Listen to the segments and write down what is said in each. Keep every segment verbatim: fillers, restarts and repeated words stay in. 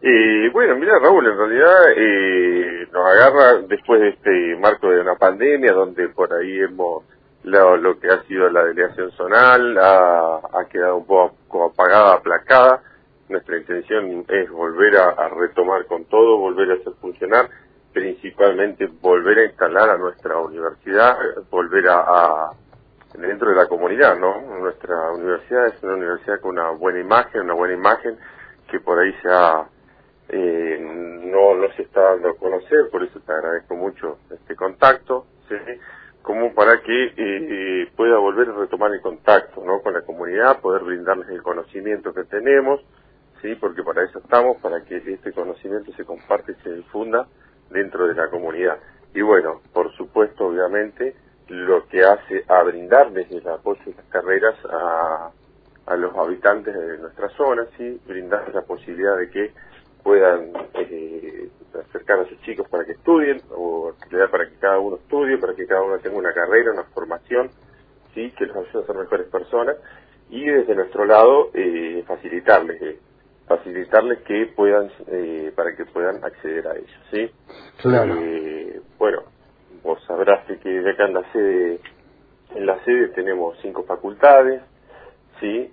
Eh, bueno, mira Raúl, en realidad eh, nos agarra después de este marco de una pandemia donde por ahí hemos, lo, lo que ha sido la delegación zonal ha, ha quedado un poco apagada, aplacada. Nuestra intención es volver a, a retomar con todo, volver a hacer funcionar, principalmente volver a instalar a nuestra universidad, volver a, a dentro de la comunidad, ¿no? Nuestra universidad es una universidad con una buena imagen, una buena imagen que por ahí se ha Eh, no, no se está dando a conocer, por eso te agradezco mucho este contacto, ¿sí? Como para que eh, pueda volver a retomar el contacto, ¿no? Con la comunidad, poder brindarles el conocimiento que tenemos, sí, porque para eso estamos, para que este conocimiento se comparte y se difunda dentro de la comunidad. Y bueno, por supuesto, obviamente, lo que hace a brindarles el apoyo de las carreras a, a los habitantes de nuestra zona, sí, brindarles la posibilidad de que puedan eh, acercar a sus chicos para que estudien, o para que cada uno estudie, para que cada uno tenga una carrera, una formación, sí, que los ayude a ser mejores personas, y desde nuestro lado eh, facilitarles, eh, facilitarles que puedan, eh, para que puedan acceder a ello, sí. Claro. Eh, bueno, vos sabrás que, que acá en la sede, en la sede tenemos cinco facultades, sí,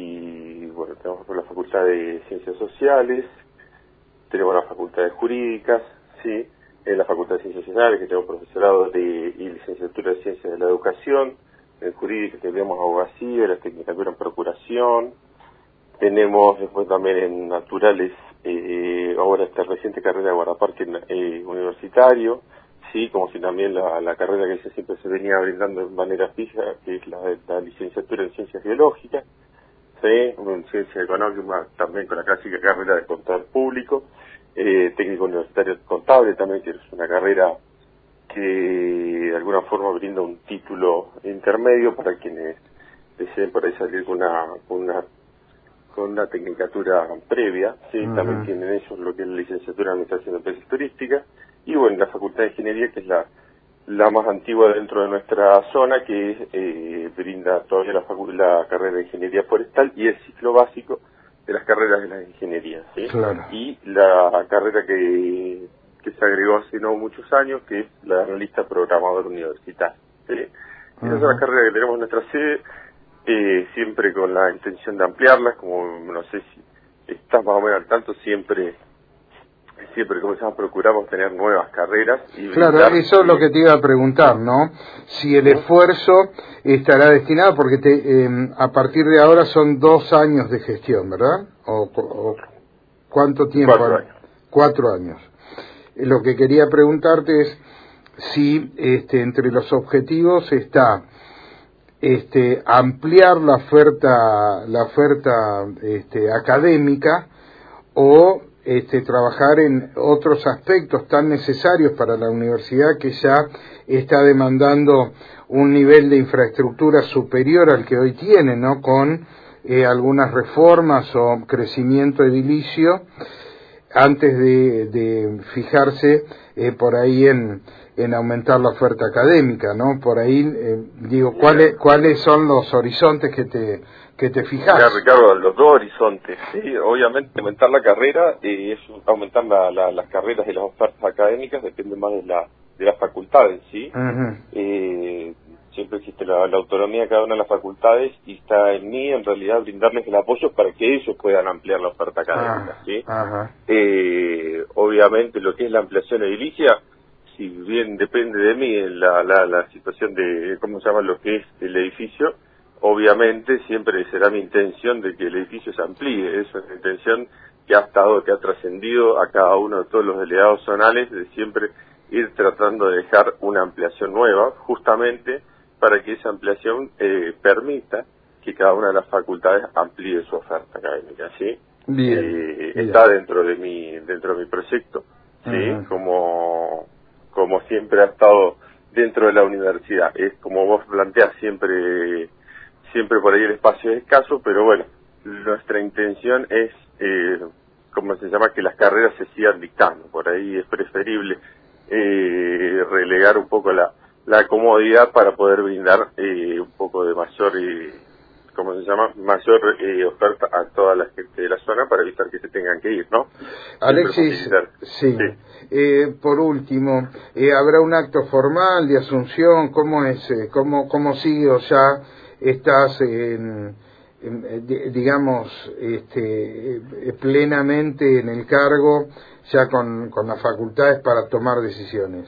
y bueno, tenemos la facultad de Ciencias Sociales, tenemos las facultades jurídicas, sí, en la facultad de Ciencias Sociales, que tenemos profesorado de, y licenciatura de Ciencias de la Educación, en jurídica tenemos abogacía, la tecnicatura en procuración, tenemos después también en naturales, eh, ahora esta reciente carrera de guardaparque eh, universitario, sí, como si también la, la carrera que siempre se venía brindando de manera fija, que es la, la licenciatura en Ciencias Biológicas, sí, en Ciencia Económica también con la clásica carrera de contador público, eh, técnico universitario contable también, que es una carrera que de alguna forma brinda un título intermedio para quienes deseen por ahí salir con una, con una, con una tecnicatura previa, sí, uh-huh. También tienen ellos lo que es la licenciatura en Administración de Empresas Turísticas, y bueno, la Facultad de Ingeniería, que es la la más antigua dentro de nuestra zona, que eh, brinda todavía la, la carrera de Ingeniería Forestal y el ciclo básico de las carreras de la ingeniería, ¿sí? Claro. Y la carrera que, que se agregó hace no muchos años, que es la de analista programador universitario, ¿sí? Uh-huh. Esas son las carreras que tenemos en nuestra sede, eh, siempre con la intención de ampliarlas, como no sé si estás más o menos al tanto, siempre... siempre como se procuramos tener nuevas carreras y claro, brindar, eso es lo que te iba a preguntar, ¿no? Si el esfuerzo estará destinado, porque te, eh, a partir de ahora son dos años de gestión, ¿verdad? O, o ¿cuánto tiempo? Cuatro años. Cuatro años. Lo que quería preguntarte es si este, entre los objetivos está este, ampliar la oferta, la oferta este, académica o Este, trabajar en otros aspectos tan necesarios para la universidad que ya está demandando un nivel de infraestructura superior al que hoy tiene, ¿no? Con eh, algunas reformas o crecimiento edilicio antes de, de fijarse eh, por ahí en, en aumentar la oferta académica, ¿no? Por ahí, eh, digo, ¿cuáles, cuáles son los horizontes que te que te fijas? Mira, Ricardo, los dos horizontes, sí, obviamente aumentar la carrera, eh, es aumentar la, la, las carreras y las ofertas académicas, depende más de la de las facultades, ¿sí? Uh-huh. Eh, siempre existe la, la autonomía de cada una de las facultades y está en mí, en realidad, brindarles el apoyo para que ellos puedan ampliar la oferta académica, uh-huh. ¿sí? Uh-huh. Eh, obviamente, lo que es la ampliación edilicia, si bien depende de mí la, la, la situación de, ¿cómo se llama?, lo que es el edificio, obviamente siempre será mi intención de que el edificio se amplíe. Eso es la intención que ha estado, que ha trascendido a cada uno de todos los delegados zonales, de siempre ir tratando de dejar una ampliación nueva, justamente para que esa ampliación eh, permita que cada una de las facultades amplíe su oferta académica, ¿sí? Bien, eh, bien. Está dentro de mi dentro de mi proyecto, ¿sí? Uh-huh. Como como siempre ha estado dentro de la universidad. Es como vos planteás, siempre siempre por ahí el espacio es escaso, pero bueno, nuestra intención es, eh, ¿cómo se llama?, que las carreras se sigan dictando. Por ahí es preferible eh, relegar un poco la, la comodidad para poder brindar eh, un poco de mayor eh, ¿cómo se llama? Mayor eh, oferta a toda la gente de la zona para evitar que se tengan que ir, ¿no? Alexis, sí. sí. Eh, por último, eh, ¿habrá un acto formal de asunción? ¿Cómo es? Eh, ¿Cómo, cómo sigue o ya estás en, en, digamos, este, eh, plenamente en el cargo, ya con, con las facultades para tomar decisiones?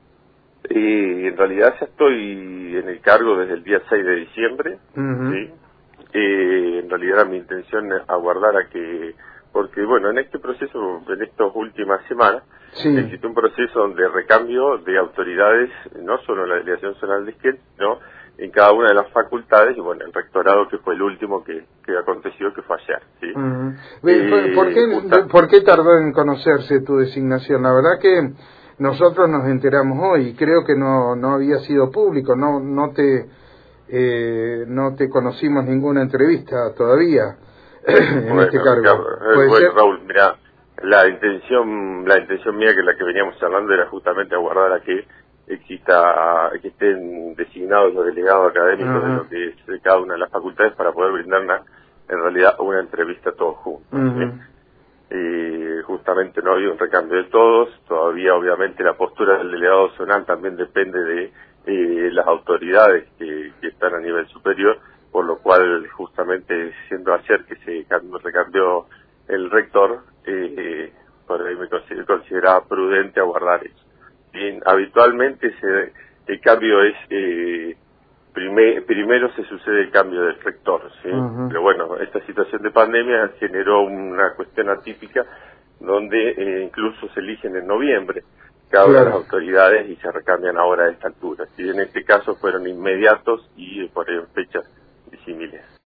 Eh, en realidad ya estoy en el cargo desde el día seis de diciembre, uh-huh. ¿sí? Eh, en realidad mi intención es aguardar a que, porque bueno, en este proceso, en estas últimas semanas, sí. existe un proceso de recambio de autoridades, no solo en la Delegación Zonal de Esquel, sino en cada una de las facultades, y bueno, el rectorado que fue el último que, que aconteció, que fue ayer, ¿sí? Uh-huh. eh, ¿Por, qué, justa... ¿Por qué tardó en conocerse tu designación? La verdad que nosotros nos enteramos hoy y creo que no no había sido público, no no te eh, no te conocimos ninguna entrevista todavía en bueno, este cargo. Ricardo, bueno, ser? Raúl, mira, la intención la intención mía, que la que veníamos charlando, era justamente aguardar a que exista, que estén designados los delegados académicos uh-huh. de lo que es de cada una de las facultades, para poder brindar una, en realidad una entrevista todos juntos. Uh-huh. ¿sí? Y justamente no había un recambio de todos, todavía obviamente la postura del delegado zonal también depende de eh, las autoridades que, que están a nivel superior, por lo cual justamente siendo ayer que se recambió el rector, eh, por ahí me consideraba prudente aguardar eso. Bien, habitualmente se, el cambio es, eh, prime, primero se sucede el cambio del rector, ¿sí? Uh-huh. Pero bueno, esta situación de pandemia generó una cuestión atípica donde eh, incluso se eligen en noviembre cada una de las autoridades y se recambian ahora a esta altura. ¿sí? En este caso fueron inmediatos y por fechas disímiles.